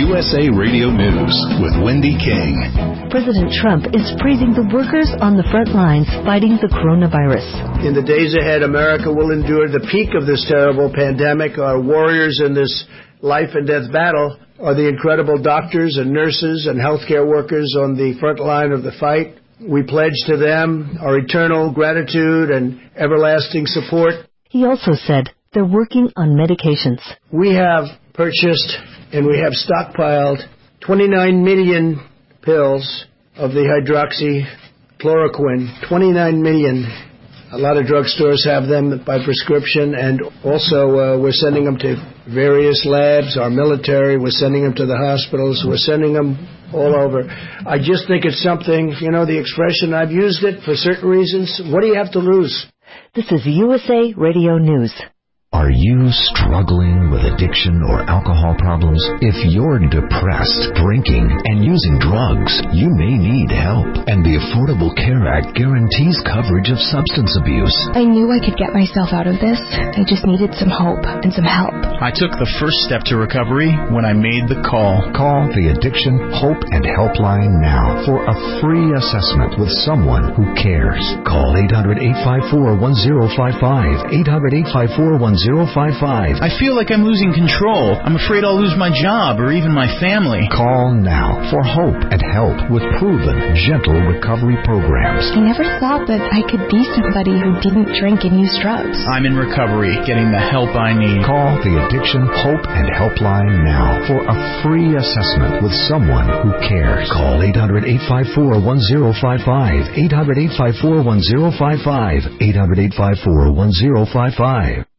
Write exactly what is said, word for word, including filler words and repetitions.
U S A Radio News with Wendy King. President Trump is praising the workers on the front lines fighting the coronavirus. In the days ahead, America will endure the peak of this terrible pandemic. Our warriors in this life and death battle are the incredible doctors and nurses and healthcare workers on the front line of the fight. We pledge to them our eternal gratitude and everlasting support. He also said they're working on medications. We have purchased and we have stockpiled twenty-nine million pills of the hydroxychloroquine. twenty-nine million. A lot of drugstores have them by prescription, and also uh, we're sending them to various labs. Our military, we're sending them to the hospitals. We're sending them all over. I just think it's something, you know, the expression, I've used it for certain reasons. What do you have to lose? This is U S A Radio News. Are you struggling with addiction or alcohol problems? If you're depressed, drinking, and using drugs, you may need help. And the Affordable Care Act guarantees coverage of substance abuse. I knew I could get myself out of this. I just needed some hope and some help. I took the first step to recovery when I made the call. Call the Addiction Hope and Helpline now for a free assessment with someone who cares. Call eight hundred, eight five four, one zero five five, eight hundred, eight five four, one zero five five. I feel like I'm losing control. I'm afraid I'll lose my job or even my family. Call now for hope and help with proven, gentle recovery programs. I never thought that I could be somebody who didn't drink and use drugs. I'm in recovery, getting the help I need. Call the Addiction Hope and Helpline now for a free assessment with someone who cares. Call eight hundred, eight five four, one zero five five, eight hundred, eight five four, one zero five five, eight hundred, eight five four, one zero five five.